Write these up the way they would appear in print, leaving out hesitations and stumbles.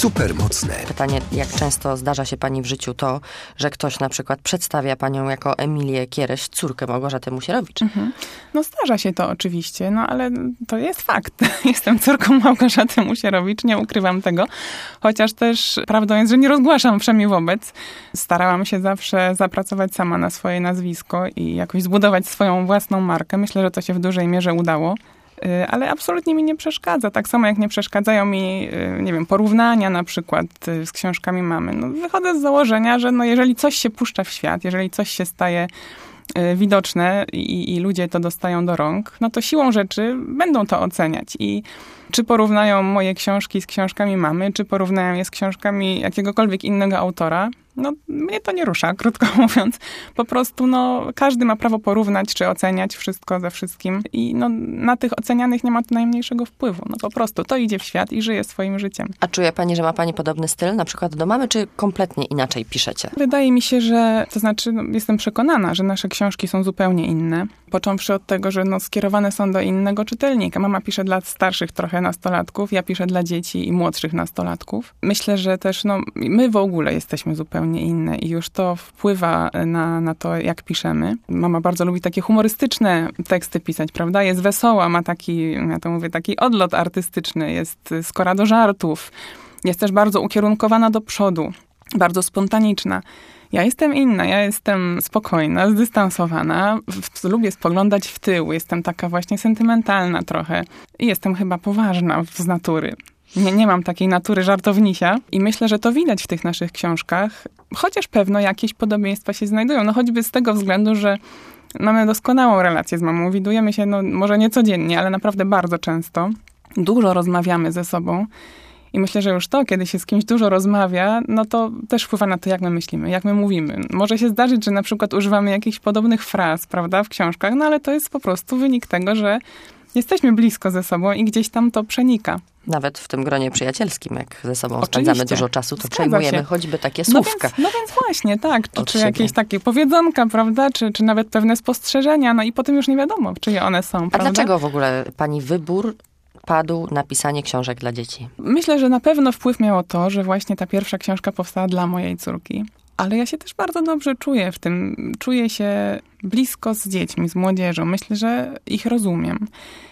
Supermocne. Pytanie, jak często zdarza się pani w życiu to, że ktoś na przykład przedstawia panią jako Emilię Kiereś, córkę Małgorzaty Musierowicz? No zdarza się to oczywiście, no ale to jest fakt. Jestem córką Małgorzaty Musierowicz, nie ukrywam tego. Chociaż też prawdą jest, że nie rozgłaszam wszemi wobec. Starałam się zawsze zapracować sama na swoje nazwisko i jakoś zbudować swoją własną markę. Myślę, że to się w dużej mierze udało. Ale absolutnie mi nie przeszkadza. Tak samo jak nie przeszkadzają mi, nie wiem, porównania na przykład z książkami mamy. No, wychodzę z założenia, że no, jeżeli coś się puszcza w świat, jeżeli coś się staje widoczne i ludzie to dostają do rąk, no to siłą rzeczy będą to oceniać. I czy porównają moje książki z książkami mamy, czy porównają je z książkami jakiegokolwiek innego autora, no mnie to nie rusza, krótko mówiąc. Po prostu, no, każdy ma prawo porównać, czy oceniać wszystko ze wszystkim i no, na tych ocenianych nie ma to najmniejszego wpływu. No po prostu to idzie w świat i żyje swoim życiem. A czuje pani, że ma pani podobny styl, na przykład do mamy, czy kompletnie inaczej piszecie? Wydaje mi się, że, to znaczy, no, jestem przekonana, że nasze książki są zupełnie inne. Począwszy od tego, że no, skierowane są do innego czytelnika. Mama pisze dla starszych trochę nastolatków, ja piszę dla dzieci i młodszych nastolatków. Myślę, że też, no, my w ogóle jesteśmy zupełnie inne i już to wpływa na to, jak piszemy. Mama bardzo lubi takie humorystyczne teksty pisać, prawda? Jest wesoła, ma taki, ja to mówię, taki odlot artystyczny, jest skora do żartów. Jest też bardzo ukierunkowana do przodu, bardzo spontaniczna. Ja jestem inna, ja jestem spokojna, zdystansowana, lubię spoglądać w tył, jestem taka właśnie sentymentalna trochę i jestem chyba poważna z natury. Nie mam takiej natury żartownisia i myślę, że to widać w tych naszych książkach, chociaż pewno jakieś podobieństwa się znajdują. No choćby z tego względu, że mamy doskonałą relację z mamą. Widujemy się, no może nie codziennie, ale naprawdę bardzo często. Dużo rozmawiamy ze sobą i myślę, że już to, kiedy się z kimś dużo rozmawia, no to też wpływa na to, jak my myślimy, jak my mówimy. Może się zdarzyć, że na przykład używamy jakichś podobnych fraz, prawda, w książkach, no ale to jest po prostu wynik tego, że jesteśmy blisko ze sobą i gdzieś tam to przenika. Nawet w tym gronie przyjacielskim, jak ze sobą Oczywiście. spędzamy dużo czasu, to przejmujemy choćby takie słówka. No więc właśnie, tak. Czy jakieś takie powiedzonka, prawda? Czy nawet pewne spostrzeżenia. No i potem już nie wiadomo, czyje one są, prawda? A dlaczego w ogóle pani wybór padł na pisanie książek dla dzieci? Myślę, że na pewno wpływ miało to, że właśnie ta pierwsza książka powstała dla mojej córki. Ale ja się też bardzo dobrze czuję w tym. Czuję się blisko z dziećmi, z młodzieżą. Myślę, że ich rozumiem.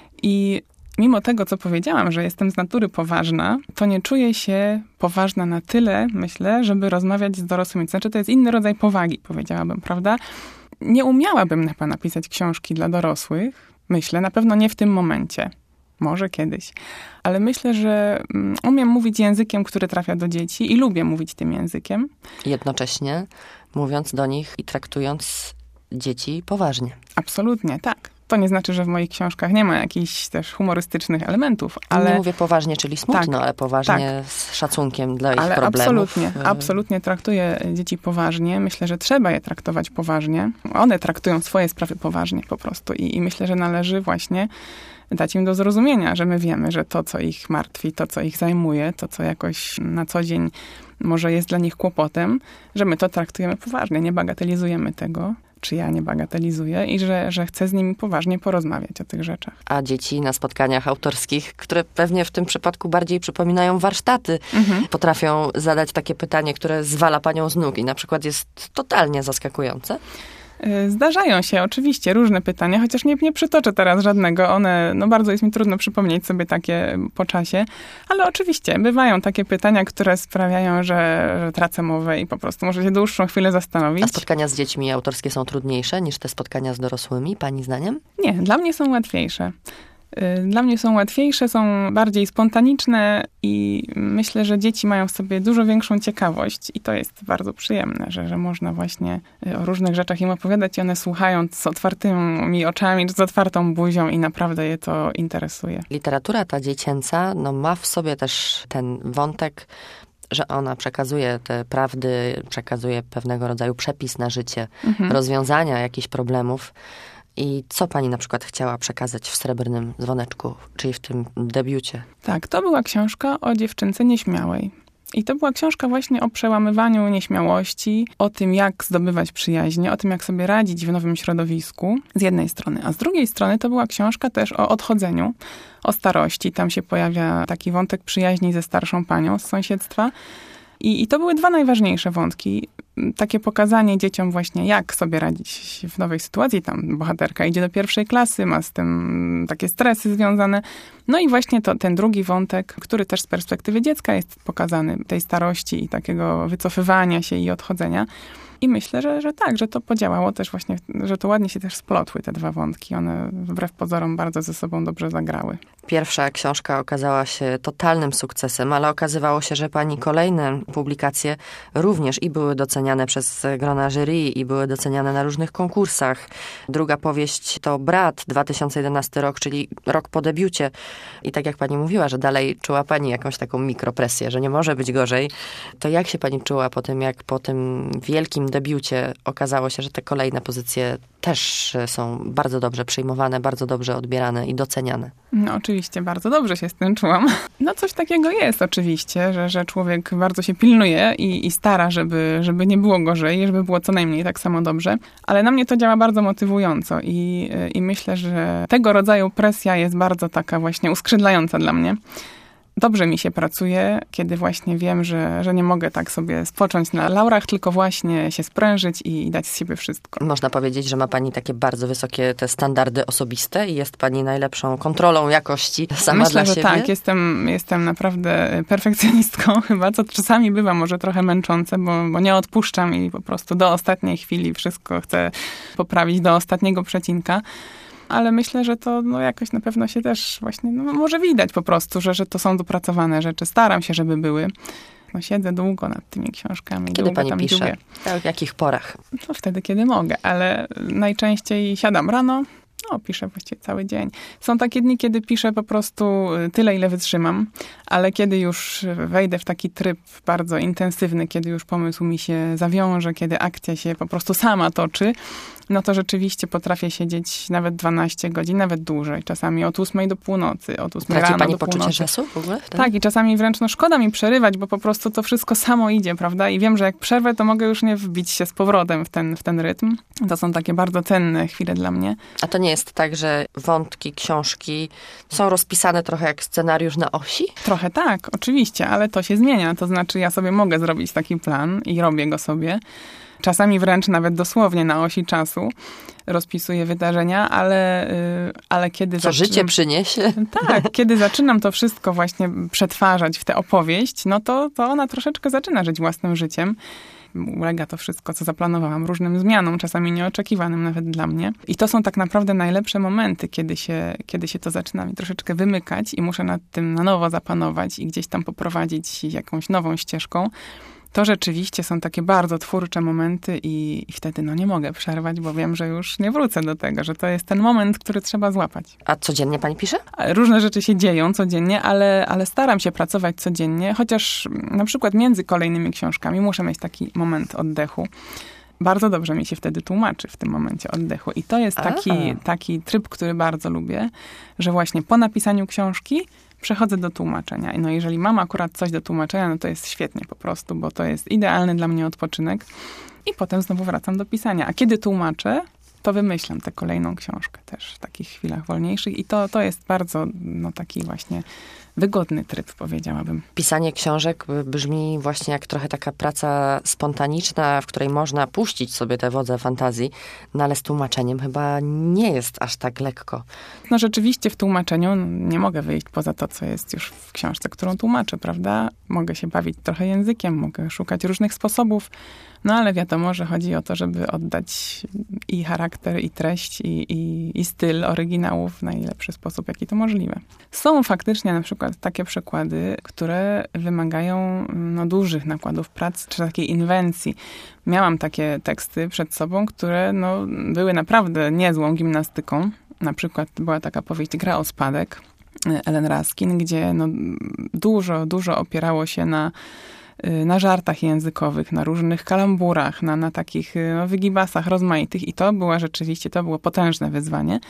I mimo tego, co powiedziałam, że jestem z natury poważna, to nie czuję się poważna na tyle, myślę, żeby rozmawiać z dorosłymi. Znaczy, to jest inny rodzaj powagi, powiedziałabym, prawda? Nie umiałabym chyba napisać książki dla dorosłych. Myślę, na pewno nie w tym momencie. Może kiedyś. Ale myślę, że umiem mówić językiem, który trafia do dzieci i lubię mówić tym językiem. Jednocześnie mówiąc do nich i traktując dzieci poważnie. Absolutnie, tak. To nie znaczy, że w moich książkach nie ma jakichś też humorystycznych elementów, ale... Nie mówię poważnie, czyli smutno, tak, ale poważnie tak. Z szacunkiem dla ich ale problemów. absolutnie traktuję dzieci poważnie. Myślę, że trzeba je traktować poważnie. One traktują swoje sprawy poważnie po prostu i myślę, że należy właśnie dać im do zrozumienia, że my wiemy, że to, co ich martwi, to, co ich zajmuje, to, co jakoś na co dzień może jest dla nich kłopotem, że my to traktujemy poważnie, nie bagatelizujemy tego, czy ja nie bagatelizuję i że chcę z nimi poważnie porozmawiać o tych rzeczach. A dzieci na spotkaniach autorskich, które pewnie w tym przypadku bardziej przypominają warsztaty, potrafią zadać takie pytanie, które zwala panią z nóg i na przykład jest totalnie zaskakujące? Zdarzają się oczywiście różne pytania, chociaż nie przytoczę teraz żadnego. One, no bardzo jest mi trudno przypomnieć sobie takie po czasie, ale oczywiście bywają takie pytania, które sprawiają, że tracę mowę i po prostu muszę się dłuższą chwilę zastanowić. A spotkania z dziećmi autorskie są trudniejsze niż te spotkania z dorosłymi, pani zdaniem? Nie, dla mnie są łatwiejsze. Dla mnie są łatwiejsze, są bardziej spontaniczne i myślę, że dzieci mają w sobie dużo większą ciekawość i to jest bardzo przyjemne, że można właśnie o różnych rzeczach im opowiadać i one słuchają z otwartymi oczami, z otwartą buzią i naprawdę je to interesuje. Literatura ta dziecięca ma w sobie też ten wątek, że ona przekazuje te prawdy, przekazuje pewnego rodzaju przepis na życie, rozwiązania jakichś problemów. I co pani na przykład chciała przekazać w Srebrnym Dzwoneczku, czyli w tym debiucie? Tak, to była książka o dziewczynce nieśmiałej. I to była książka właśnie o przełamywaniu nieśmiałości, o tym, jak zdobywać przyjaźnie, o tym, jak sobie radzić w nowym środowisku, z jednej strony. A z drugiej strony to była książka też o odchodzeniu, o starości. Tam się pojawia taki wątek przyjaźni ze starszą panią z sąsiedztwa. I to były dwa najważniejsze wątki. Takie pokazanie dzieciom właśnie, jak sobie radzić w nowej sytuacji. Tam bohaterka idzie do 1. klasy, ma z tym takie stresy związane. No i właśnie ten drugi wątek, który też z perspektywy dziecka jest pokazany, tej starości i takiego wycofywania się i odchodzenia. I myślę, że tak, że to podziałało też właśnie, że to ładnie się też splotły te dwa wątki. One wbrew pozorom bardzo ze sobą dobrze zagrały. Pierwsza książka okazała się totalnym sukcesem, ale okazywało się, że pani kolejne publikacje również i były doceniane przez grona jury i były doceniane na różnych konkursach. Druga powieść to Brat, 2011 rok, czyli rok po debiucie. I tak jak pani mówiła, że dalej czuła pani jakąś taką mikropresję, że nie może być gorzej. To jak się pani czuła po tym, jak po tym wielkim debiucie okazało się, że te kolejne pozycje też są bardzo dobrze przyjmowane, bardzo dobrze odbierane i doceniane? No oczywiście, bardzo dobrze się z tym czułam. No coś takiego jest oczywiście, że człowiek bardzo się pilnuje i stara, żeby nie było gorzej, żeby było co najmniej tak samo dobrze. Ale na mnie to działa bardzo motywująco i myślę, że tego rodzaju presja jest bardzo taka właśnie uskrzydlająca dla mnie. Dobrze mi się pracuje, kiedy właśnie wiem, że nie mogę tak sobie spocząć na laurach, tylko właśnie się sprężyć i dać z siebie wszystko. Można powiedzieć, że ma pani takie bardzo wysokie te standardy osobiste i jest pani najlepszą kontrolą jakości sama Myślę, dla że siebie? tak. Jestem naprawdę perfekcjonistką chyba, co czasami bywa może trochę męczące, bo nie odpuszczam i po prostu do ostatniej chwili wszystko chcę poprawić do ostatniego przecinka. Ale myślę, że to jakoś na pewno się też właśnie, może widać po prostu, że to są dopracowane rzeczy. Staram się, żeby były. Siedzę długo nad tymi książkami. Kiedy pani pisze? W jakich porach? Wtedy, kiedy mogę, ale najczęściej siadam rano, piszę właściwie cały dzień. Są takie dni, kiedy piszę po prostu tyle, ile wytrzymam, ale kiedy już wejdę w taki tryb bardzo intensywny, kiedy już pomysł mi się zawiąże, kiedy akcja się po prostu sama toczy, no to rzeczywiście potrafię siedzieć nawet 12 godzin, nawet dłużej. Czasami od 8 do północy, od 8 rano do północy. Traci pani poczucie czasu w ogóle wtedy? Tak, i czasami wręcz szkoda mi przerywać, bo po prostu to wszystko samo idzie, prawda? I wiem, że jak przerwę, to mogę już nie wbić się z powrotem w ten rytm. To są takie bardzo cenne chwile dla mnie. A to nie jest tak, że wątki, książki są rozpisane trochę jak scenariusz na osi? Trochę tak, oczywiście, ale to się zmienia. To znaczy ja sobie mogę zrobić taki plan i robię go sobie. Czasami wręcz nawet dosłownie na osi czasu rozpisuję wydarzenia, ale kiedy Co życie przyniesie? Tak, kiedy zaczynam to wszystko właśnie przetwarzać w tę opowieść, no to ona troszeczkę zaczyna żyć własnym życiem. Ulega to wszystko, co zaplanowałam, różnym zmianom, czasami nieoczekiwanym nawet dla mnie. I to są tak naprawdę najlepsze momenty, kiedy się to zaczyna mi troszeczkę wymykać i muszę nad tym na nowo zapanować i gdzieś tam poprowadzić jakąś nową ścieżką. To rzeczywiście są takie bardzo twórcze momenty i wtedy nie mogę przerwać, bo wiem, że już nie wrócę do tego, że to jest ten moment, który trzeba złapać. A codziennie pani pisze? Różne rzeczy się dzieją codziennie, ale staram się pracować codziennie, chociaż na przykład między kolejnymi książkami muszę mieć taki moment oddechu. Bardzo dobrze mi się wtedy tłumaczy w tym momencie oddechu. I to jest taki tryb, który bardzo lubię, że właśnie po napisaniu książki przechodzę do tłumaczenia. No jeżeli mam akurat coś do tłumaczenia, no to jest świetnie po prostu, bo to jest idealny dla mnie odpoczynek. I potem znowu wracam do pisania. A kiedy tłumaczę, to wymyślam tę kolejną książkę też w takich chwilach wolniejszych. I to jest bardzo taki właśnie wygodny tryb, powiedziałabym. Pisanie książek brzmi właśnie jak trochę taka praca spontaniczna, w której można puścić sobie te wodze fantazji, no ale z tłumaczeniem chyba nie jest aż tak lekko. No rzeczywiście w tłumaczeniu nie mogę wyjść poza to, co jest już w książce, którą tłumaczę, prawda? Mogę się bawić trochę językiem, mogę szukać różnych sposobów, no ale wiadomo, że chodzi o to, żeby oddać i charakter, i treść, i styl oryginału w najlepszy sposób, jaki to możliwe. Są faktycznie na przykład takie przykłady, które wymagają dużych nakładów pracy, czy takiej inwencji. Miałam takie teksty przed sobą, które były naprawdę niezłą gimnastyką. Na przykład była taka powieść Gra o spadek, Ellen Raskin, gdzie dużo opierało się na żartach językowych, na różnych kalamburach, na takich wygibasach rozmaitych i to było potężne wyzwanie.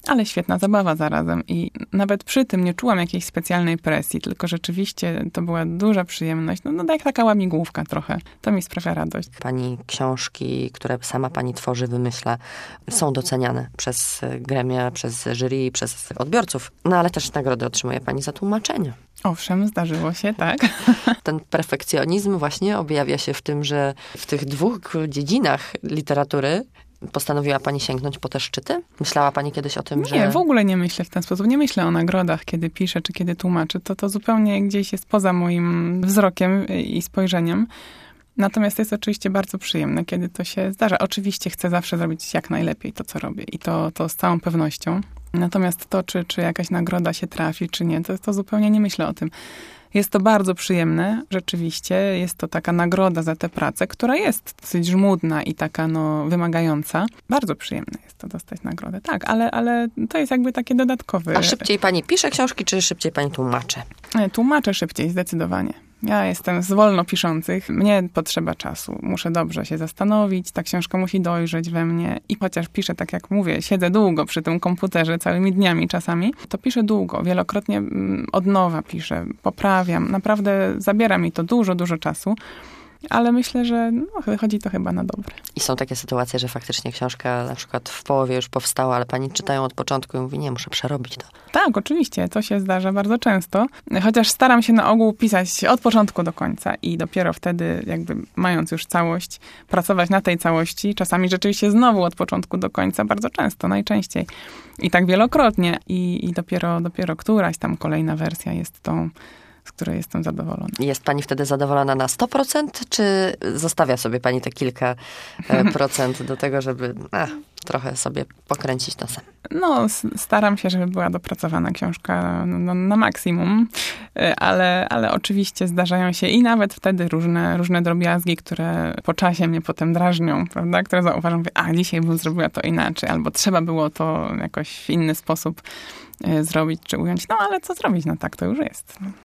ale świetna zabawa zarazem. I nawet przy tym nie czułam jakiejś specjalnej presji, tylko rzeczywiście to była duża przyjemność. No jak taka łamigłówka trochę. To mi sprawia radość. Pani książki, które sama pani tworzy, wymyśla, są doceniane przez gremię, przez jury, przez odbiorców. No ale też nagrodę otrzymuje pani za tłumaczenie. Owszem, zdarzyło się, tak. Ten perfekcjonizm właśnie objawia się w tym, że w tych dwóch dziedzinach literatury postanowiła pani sięgnąć po te szczyty? Myślała pani kiedyś o tym, że... Nie, w ogóle nie myślę w ten sposób. Nie myślę o nagrodach, kiedy piszę, czy kiedy tłumaczę. To zupełnie gdzieś jest poza moim wzrokiem i spojrzeniem. Natomiast jest oczywiście bardzo przyjemne, kiedy to się zdarza. Oczywiście chcę zawsze zrobić jak najlepiej to, co robię. I to z całą pewnością. Natomiast to, czy jakaś nagroda się trafi, czy nie, to zupełnie nie myślę o tym. Jest to bardzo przyjemne, rzeczywiście. Jest to taka nagroda za tę pracę, która jest dosyć żmudna i taka wymagająca. Bardzo przyjemne jest to dostać nagrodę. Tak, ale to jest jakby takie dodatkowe. A szybciej pani pisze książki, czy szybciej pani tłumaczy? Tłumaczę szybciej, zdecydowanie. Ja jestem z wolno piszących. Mnie potrzeba czasu. Muszę dobrze się zastanowić. Ta książka musi dojrzeć we mnie. I chociaż piszę, tak jak mówię, siedzę długo przy tym komputerze, całymi dniami czasami, to piszę długo. Wielokrotnie od nowa piszę, poprawiam. Naprawdę zabiera mi to dużo, dużo czasu. Ale myślę, że wychodzi to chyba na dobre. I są takie sytuacje, że faktycznie książka na przykład w połowie już powstała, ale pani czytają od początku i mówi, nie, muszę przerobić to. Tak, oczywiście. To się zdarza bardzo często. Chociaż staram się na ogół pisać od początku do końca i dopiero wtedy, jakby mając już całość, pracować na tej całości. Czasami rzeczywiście znowu od początku do końca, bardzo często, najczęściej. I tak wielokrotnie. I dopiero któraś tam kolejna wersja jest tą, z której jestem zadowolona. Jest pani wtedy zadowolona na 100%, czy zostawia sobie pani te kilka procent do tego, żeby trochę sobie pokręcić nosem? No, staram się, żeby była dopracowana książka na maksimum, ale oczywiście zdarzają się i nawet wtedy różne drobiazgi, które po czasie mnie potem drażnią, prawda? Które zauważam, dzisiaj bym zrobiła to inaczej, albo trzeba było to jakoś w inny sposób zrobić, czy ująć. No, ale co zrobić? No tak to już jest.